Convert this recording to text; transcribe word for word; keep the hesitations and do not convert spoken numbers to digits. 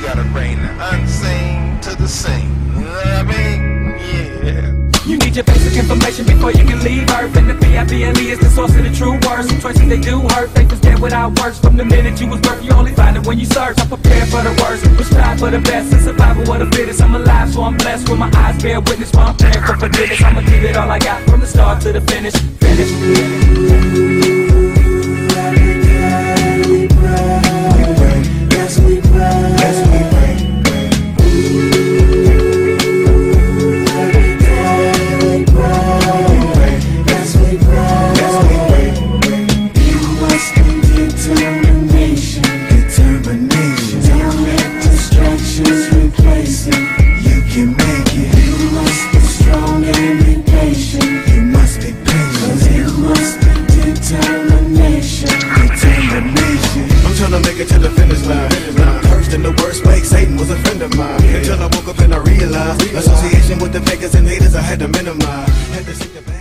gotta bring the unseen to the seen. You know what I mean? Yeah. You need your basic information before you can leave Earth. And the B I B L E is the source of the true words. Some choices they do hurt. Faith is dead without words. From the minute you was birthed, you only find it when you search. I'm prepared for the worst, but strive for the best. And survival of the fittest. I'm alive, so I'm blessed. With my eyes bear witness while I'm praying for forgiveness. I'ma give it all I got from the start to the finish. Finish. Yes, we pray. Yes, we pray. Satan was a friend of mine until I woke up and I realized association with the fakers and haters I had to minimize. Had to